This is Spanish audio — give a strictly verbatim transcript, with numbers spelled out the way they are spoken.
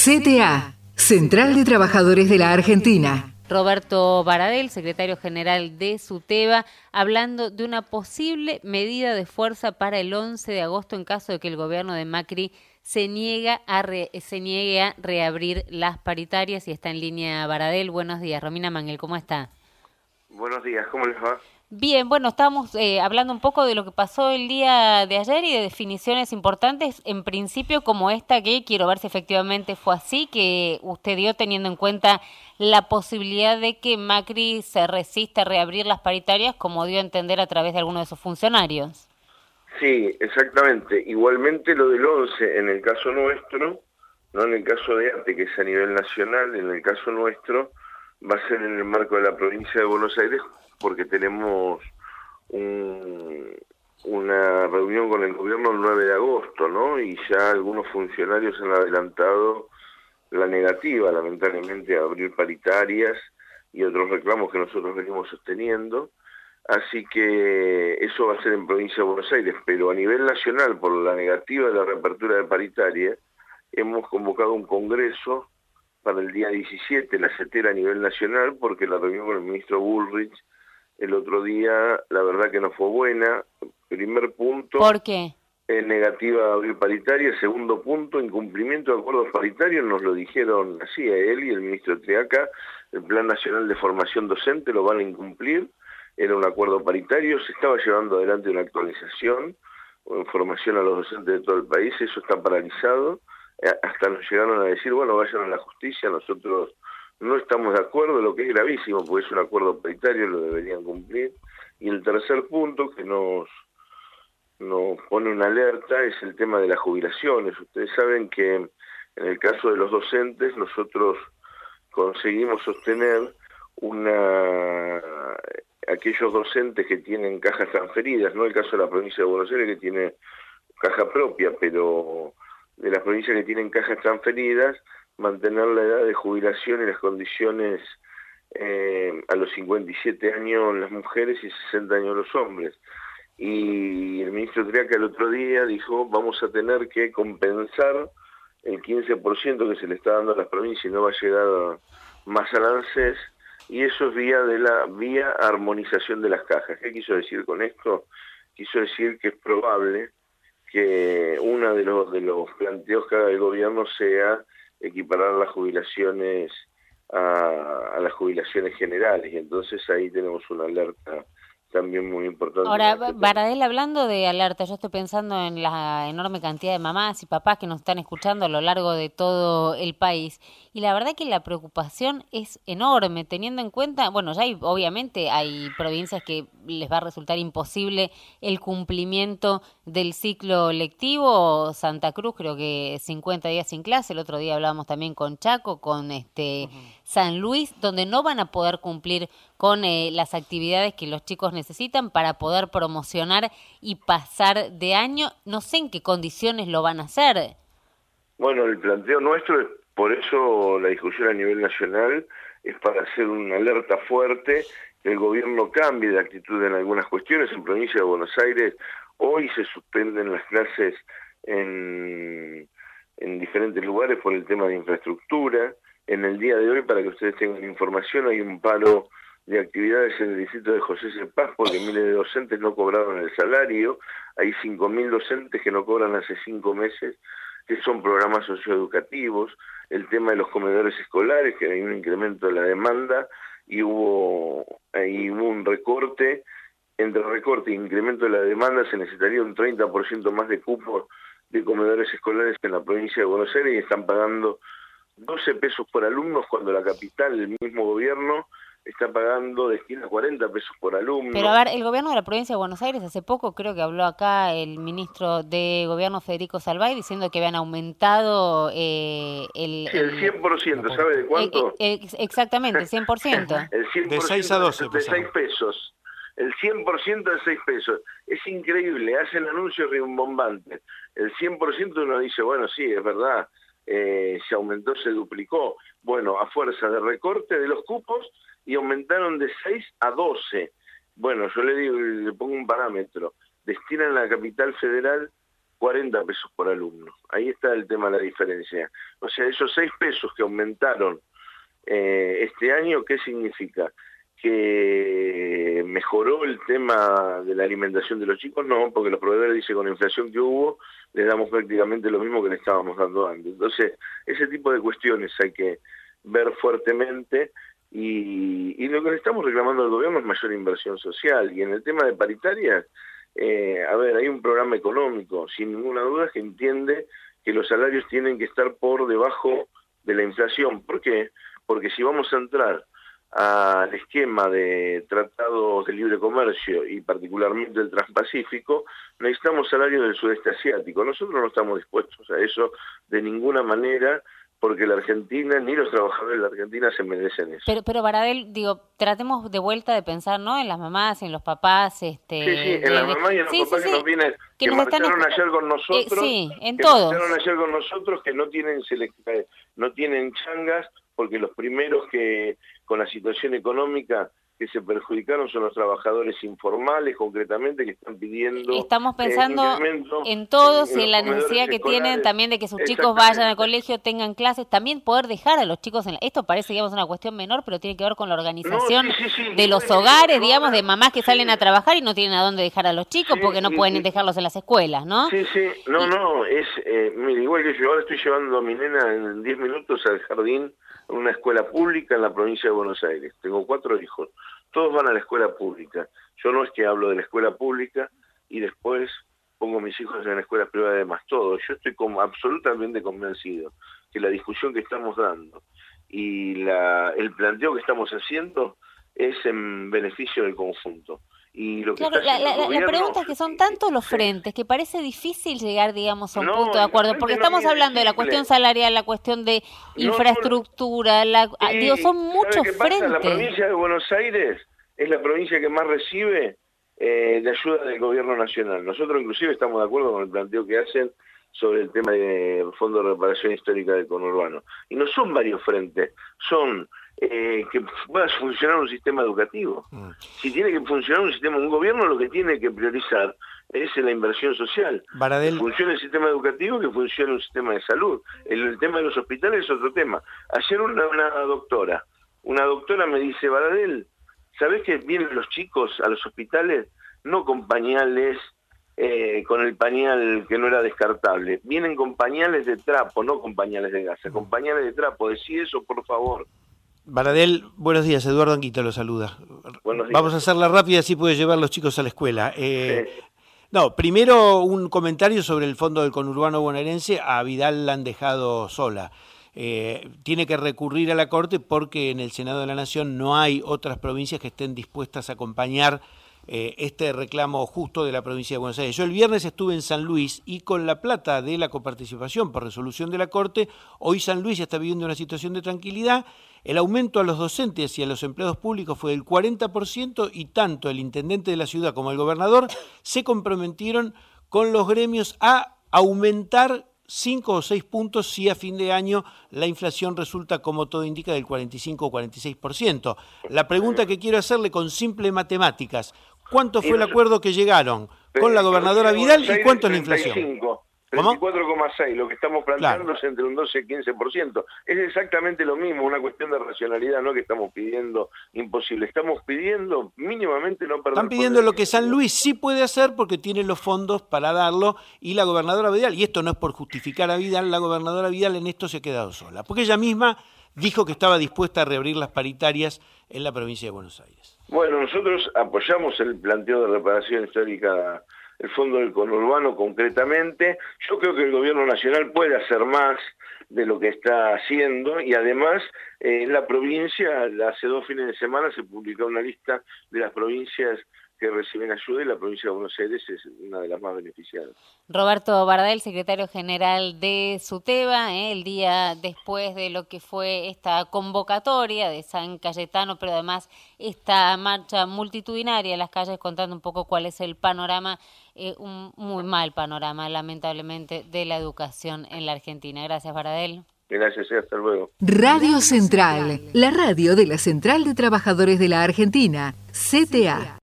C T A, Central de Trabajadores de la Argentina. Roberto Baradel, secretario general de SUTEBA, hablando de una posible medida de fuerza para el once de agosto en caso de que el gobierno de Macri se niega a re, se niegue a reabrir las paritarias. Y está en línea Baradel. Buenos días. Romina Mangel, ¿cómo está? Buenos días, ¿cómo les va? Bien, bueno, estábamos eh, hablando un poco de lo que pasó el día de ayer y de definiciones importantes, en principio como esta, que quiero ver si efectivamente fue así, que usted dio teniendo en cuenta la posibilidad de que Macri se resista a reabrir las paritarias, como dio a entender a través de alguno de sus funcionarios. Sí, exactamente. Igualmente lo del once, en el caso nuestro, no en el caso de ATE, que es a nivel nacional, en el caso nuestro, va a ser en el marco de la provincia de Buenos Aires, porque tenemos un, una reunión con el gobierno el nueve de agosto, ¿no? Y ya algunos funcionarios han adelantado la negativa, lamentablemente, a abrir paritarias y otros reclamos que nosotros venimos sosteniendo. Así que eso va a ser en provincia de Buenos Aires, pero a nivel nacional, por la negativa de la reapertura de paritaria, hemos convocado un congreso para el día diecisiete, la CETERA a nivel nacional, porque la reunión con el ministro Bullrich el otro día, la verdad que no fue buena. Primer punto. ¿Por qué? Es negativa a abrir paritaria. Segundo punto, incumplimiento de acuerdos paritarios, nos lo dijeron así a él y el ministro Triaca. El Plan Nacional de Formación Docente lo van a incumplir. Era un acuerdo paritario, se estaba llevando adelante una actualización o información a los docentes de todo el país, eso está paralizado. Hasta nos llegaron a decir, bueno, vayan a la justicia, nosotros no estamos de acuerdo, lo que es gravísimo, porque es un acuerdo paritario, lo deberían cumplir. Y el tercer punto que nos, nos pone una alerta es el tema de las jubilaciones. Ustedes saben que en el caso de los docentes nosotros conseguimos sostener una aquellos docentes que tienen cajas transferidas, no el caso de la provincia de Buenos Aires que tiene caja propia, pero de las provincias que tienen cajas transferidas, mantener la edad de jubilación y las condiciones eh, a los cincuenta y siete años las mujeres y sesenta años los hombres. Y el ministro Triaca el otro día dijo, vamos a tener que compensar el quince por ciento que se le está dando a las provincias y no va a llegar más al ANSES, y eso es vía de la vía armonización de las cajas. ¿Qué quiso decir con esto? Quiso decir que es probable que uno de los, de los planteos que haga el gobierno sea equiparar las jubilaciones a, a las jubilaciones generales, y entonces ahí tenemos una alerta también muy importante. Ahora, Baradel, hablando de alerta, yo estoy pensando en la enorme cantidad de mamás y papás que nos están escuchando a lo largo de todo el país, y la verdad que la preocupación es enorme, teniendo en cuenta, bueno, ya hay, obviamente hay provincias que les va a resultar imposible el cumplimiento del ciclo lectivo. Santa Cruz creo que cincuenta días sin clase, el otro día hablábamos también con Chaco, con este uh-huh. San Luis, donde no van a poder cumplir con eh, las actividades que los chicos necesitan para poder promocionar y pasar de año. No sé en qué condiciones lo van a hacer. Bueno, el planteo nuestro es, por eso la discusión a nivel nacional es para hacer una alerta fuerte, que el gobierno cambie de actitud en algunas cuestiones. En provincia de Buenos Aires hoy se suspenden las clases en, en diferentes lugares por el tema de infraestructura. En el día de hoy, para que ustedes tengan información, hay un paro de actividades en el distrito de José C. Paz porque miles de docentes no cobraron el salario. Hay cinco mil docentes que no cobran hace cinco meses, que son programas socioeducativos. El tema de los comedores escolares, que hay un incremento de la demanda y hubo, ahí hubo un recorte. Entre recorte e incremento de la demanda se necesitaría un treinta por ciento más de cupos de comedores escolares en la provincia de Buenos Aires, y están pagando doce pesos por alumnos cuando la capital, el mismo gobierno, está pagando, destina cuarenta pesos por alumno. Pero a ver, el gobierno de la provincia de Buenos Aires hace poco, creo que habló acá el ministro de Gobierno Federico Salvay, diciendo que habían aumentado eh, el... Sí, el cien por ciento, el, ¿sabe de cuánto? Eh, eh, exactamente, el cien por ciento. el cien por ciento de seis a doce. De seis pesos. El cien por ciento de seis pesos. Es increíble, hacen anuncios rimbombantes. El cien por ciento uno dice, bueno, sí, es verdad, eh, se aumentó, se duplicó. Bueno, a fuerza de recorte de los cupos, y aumentaron de seis a doce. Bueno, yo le digo, le pongo un parámetro. Destinan a la capital federal cuarenta pesos por alumno. Ahí está el tema de la diferencia. O sea, esos seis pesos que aumentaron eh, este año, ¿qué significa? ¿Que mejoró el tema de la alimentación de los chicos? No, porque los proveedores dicen con la inflación que hubo, les damos prácticamente lo mismo que le estábamos dando antes. Entonces, ese tipo de cuestiones hay que ver fuertemente, y, y lo que le estamos reclamando al gobierno es mayor inversión social. Y en el tema de paritarias, eh, a ver, hay un programa económico, sin ninguna duda, que entiende que los salarios tienen que estar por debajo de la inflación. ¿Por qué? Porque si vamos a entrar al esquema de tratados de libre comercio y particularmente el Transpacífico, necesitamos salarios del sudeste asiático. Nosotros no estamos dispuestos a eso de ninguna manera, porque la Argentina, ni los trabajadores de la Argentina se merecen eso. Pero, pero Baradel, digo, tratemos de vuelta de pensar, ¿no?, en las mamás, en los papás. este Sí, sí, en de, las mamás y en los sí, papás sí, que sí, nos vienen, que, que nos marcharon están... ayer con nosotros, eh, sí, en que todos. marcharon ayer con nosotros, que no tienen selec- no tienen changas, porque los primeros que, con la situación económica, que se perjudicaron son los trabajadores informales, concretamente, que están pidiendo... Estamos pensando eh, en todos en, y en la necesidad que escolares. tienen también de que sus chicos vayan al colegio, tengan clases, también poder dejar a los chicos en la... Esto parece, digamos, una cuestión menor, pero tiene que ver con la organización no, sí, sí, sí, de los no, hogares, no, digamos, no, de mamás que sí. salen a trabajar y no tienen a dónde dejar a los chicos Sí, porque no sí, pueden sí. dejarlos en las escuelas, ¿no? Sí, sí, no, Y... no, es, eh, mire, igual que yo ahora estoy llevando a mi nena en diez minutos al jardín, en una escuela pública en la provincia de Buenos Aires. Tengo cuatro hijos, todos van a la escuela pública. Yo no es que hablo de la escuela pública y después pongo a mis hijos en la escuela privada, además todo. Yo estoy como absolutamente convencido que la discusión que estamos dando y la, el planteo que estamos haciendo es en beneficio del conjunto. Y lo que claro, la, la, gobierno, la pregunta es que son tantos los sí. frentes que parece difícil llegar, digamos, a un no, punto de acuerdo, porque no estamos es hablando de la simple. cuestión salarial, la cuestión de no, infraestructura, la, sí, digo, son muchos ¿sabe qué pasa? frentes. La provincia de Buenos Aires es la provincia que más recibe eh, de ayuda del gobierno nacional. Nosotros inclusive estamos de acuerdo con el planteo que hacen sobre el tema del Fondo de Reparación Histórica del Conurbano. Y no son varios frentes, son eh, que pueda funcionar un sistema educativo. Mm. Si tiene que funcionar un sistema, un gobierno lo que tiene que priorizar es la inversión social. Baradel. Que funcione el sistema educativo, que funcione un sistema de salud. El, el tema de los hospitales es otro tema. Ayer una, una doctora, una doctora me dice, Baradel, ¿sabés que vienen los chicos a los hospitales no con pañales, eh, con el pañal que no era descartable? Vienen con pañales de trapo, no con pañales de gasa, con pañales de trapo. Decí eso, por favor. Baradel, buenos días, Eduardo Anguita lo saluda. Buenos días. Vamos a hacerla rápida, así puede llevar los chicos a la escuela. Eh, sí. No, primero un comentario sobre el Fondo del Conurbano Bonaerense. A Vidal la han dejado sola. Eh, tiene que recurrir a la Corte porque en el Senado de la Nación no hay otras provincias que estén dispuestas a acompañar eh, este reclamo justo de la provincia de Buenos Aires. Yo el viernes estuve en San Luis y con la plata de la coparticipación por resolución de la Corte, hoy San Luis está viviendo una situación de tranquilidad. El aumento a los docentes y a los empleados públicos fue del cuarenta por ciento y tanto el intendente de la ciudad como el gobernador se comprometieron con los gremios a aumentar cinco o seis puntos si a fin de año la inflación resulta, como todo indica, del cuarenta y cinco o cuarenta y seis por ciento. La pregunta que quiero hacerle con simple matemáticas, ¿cuánto fue el acuerdo que llegaron con la gobernadora Vidal y cuánto es la inflación? treinta y cuatro coma seis, lo que estamos planteando claro. es entre un doce y quince por ciento. Es exactamente lo mismo, una cuestión de racionalidad, no que estamos pidiendo imposible. Estamos pidiendo mínimamente no perder... Están pidiendo lo que San Luis sí puede hacer porque tiene los fondos para darlo y la gobernadora Vidal, y esto no es por justificar a Vidal, la gobernadora Vidal en esto se ha quedado sola, porque ella misma dijo que estaba dispuesta a reabrir las paritarias en la provincia de Buenos Aires. Bueno, nosotros apoyamos el planteo de reparación histórica, el Fondo del Conurbano concretamente. Yo creo que el gobierno nacional puede hacer más de lo que está haciendo y además eh, en la provincia, hace dos fines de semana se publicó una lista de las provincias que reciben ayuda y la provincia de Buenos Aires es una de las más beneficiadas. Roberto Baradel, secretario general de SUTEBA, eh, el día después de lo que fue esta convocatoria de San Cayetano, pero además esta marcha multitudinaria en las calles, contando un poco cuál es el panorama, eh, un muy mal panorama, lamentablemente, de la educación en la Argentina. Gracias, Baradel. Gracias, hasta luego. Radio Central, la radio de la Central de Trabajadores de la Argentina, C T A.